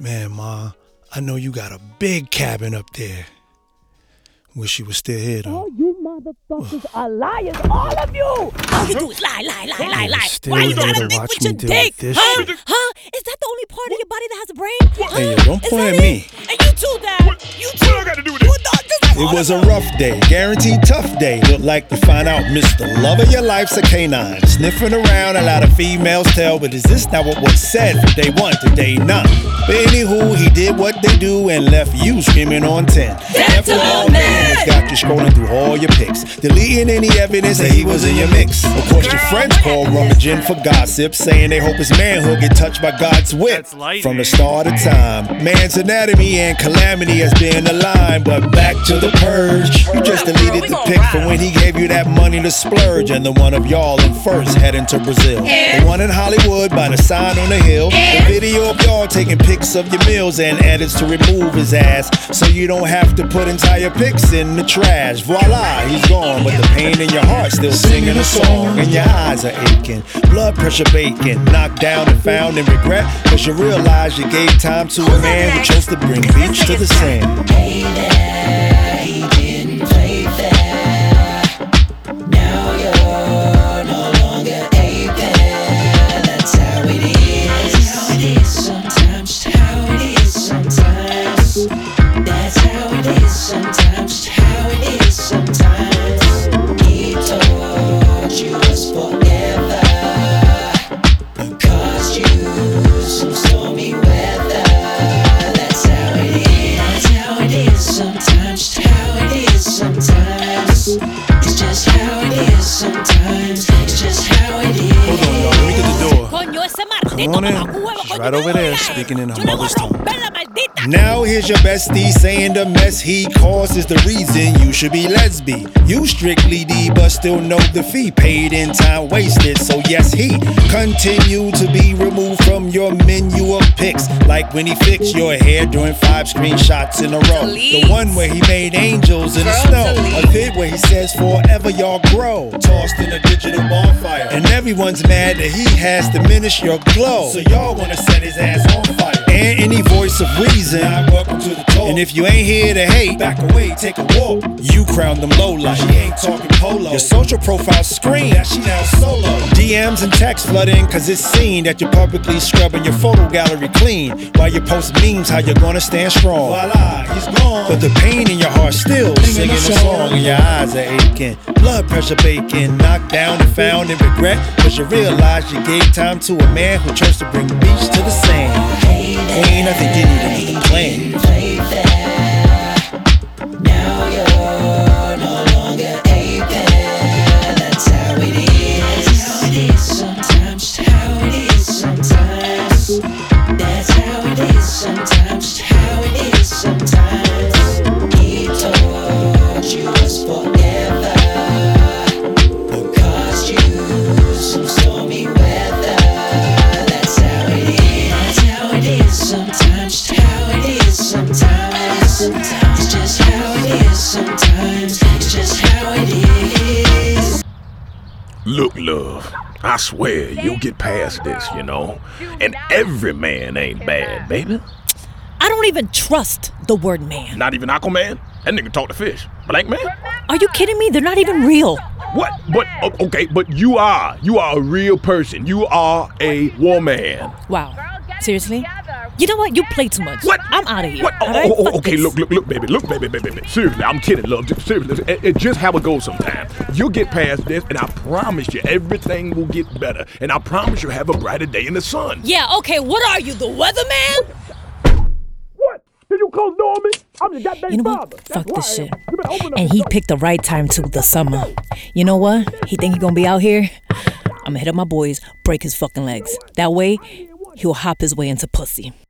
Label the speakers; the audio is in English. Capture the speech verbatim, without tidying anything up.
Speaker 1: Man, Ma, I know you got a big cabin up there. Wish you was still here, though.
Speaker 2: All you motherfuckers are liars, all of you! All you do is lie, lie, lie, lie, lie.
Speaker 1: Still
Speaker 2: Why you
Speaker 1: there
Speaker 2: gotta
Speaker 1: to
Speaker 2: lick
Speaker 1: watch
Speaker 2: with
Speaker 1: me
Speaker 2: your
Speaker 1: deal
Speaker 2: dick?
Speaker 1: with this
Speaker 2: Huh?
Speaker 1: shit.
Speaker 2: Huh? Is that the only part of your body that has a brain? Huh?
Speaker 1: Hey, yo, don't
Speaker 2: Is
Speaker 1: point
Speaker 2: that
Speaker 1: at
Speaker 2: it?
Speaker 1: me.
Speaker 2: And you too, Dad. You too.
Speaker 3: What I gotta do with it?
Speaker 2: You thought this
Speaker 1: It was a rough day, guaranteed tough day. Looked like you find out Mister Love of your life's a canine. Sniffing around, a lot of females tell, but is this not what was said from day one to day nine? But anywho, he did what they do and left you screaming on ten.
Speaker 2: That's all, man.
Speaker 1: It's got you scrolling through all your pics, deleting any evidence that he was in your mix. Of course, your friends call rummaging for gossip, saying they hope his manhood get touched by God's whip.
Speaker 3: That's light,
Speaker 1: From the
Speaker 3: man.
Speaker 1: start of time, man's anatomy and calamity has been aligned. But back to the purge, you just deleted the pic from when he gave you that money to splurge, and the one of y'all in first heading to Brazil. The one in Hollywood by the sign on the hill. The video of y'all taking pics of your meals and edits to remove his ass, so you don't have to put entire pics in the trash. Voila, he's gone, but the pain in your heart still singing a song, and your eyes are aching, blood pressure baking, knocked down and found in regret, cause you realize you gave time to a man who chose to bring beach to the sand. Come on in. She's right over there, speaking in her mother's tongue. Now here's your bestie saying the mess he caused is the reason you should be lesbi. You strictly D, but still know the fee. Paid in time wasted, so yes, he continue to be removed from your menu of pics. Like when he fixed your hair during five screenshots in a row. The one where he made angels in the snow. A vid where he says forever y'all grow. Tossed in a digital bonfire. And everyone's mad that he has diminished your glow. So y'all wanna set his ass on fire. And any voice of reason. Welcome to the talk. And if you ain't here to hate, back away, take a walk. You crown them low life. She ain't talking polo. Your social profile screen, that she now solo. D Ms and texts flooding, cause it's seen that you're publicly scrubbing your photo gallery clean. While you post memes, how you're gonna stand strong. Voila, he's gone. But the pain in your heart still singing a song. And your eyes are aching, blood pressure baking, knocked down and found in regret. Cause you realize you gave time to a man who chose to bring beach to the sand. Ain't nothing you need another plan.
Speaker 4: Now you're no longer a pen. That's how it is. How it is sometimes. How it is sometimes. That's how it is sometimes. How it is sometimes. He told you it's forever, but caused you some stormy weather. That's how it is. That's how it is sometimes. How it is sometimes. It's just how it is sometimes. It's just how it is.
Speaker 3: Look, love, I swear you'll get past this, you know? And every man ain't bad, baby.
Speaker 2: I don't even trust the word man.
Speaker 3: Not even Aquaman? That nigga talk to fish. Blank man?
Speaker 2: Are you kidding me? They're not even real.
Speaker 3: What? But, o- okay, but you are. You are a real person. You are a woman.
Speaker 2: Wow. Seriously? You know what? You play too much.
Speaker 3: What?
Speaker 2: I'm out of here.
Speaker 3: What? Oh,
Speaker 2: all right?
Speaker 3: oh, oh,
Speaker 2: Fuck
Speaker 3: okay,
Speaker 2: this.
Speaker 3: look, look, look, baby. Look, baby, baby, baby. Seriously, I'm kidding, love. Just, seriously, it, it's just how it goes sometimes. You'll get past this, and I promise you, everything will get better. And I promise you'll have a brighter day in the sun.
Speaker 2: Yeah, okay, what are you, the weatherman?
Speaker 3: What? Did you close the door on me? I'm your goddamn
Speaker 2: You know what?
Speaker 3: father.
Speaker 2: Fuck
Speaker 3: That's
Speaker 2: this
Speaker 3: who I
Speaker 2: shit.
Speaker 3: am. You better open up
Speaker 2: And
Speaker 3: the
Speaker 2: he
Speaker 3: door.
Speaker 2: picked the right time too, the summer. You know what? He think he gonna be out here? I'ma hit up my boys, break his fucking legs. That way, he'll hop his way into pussy.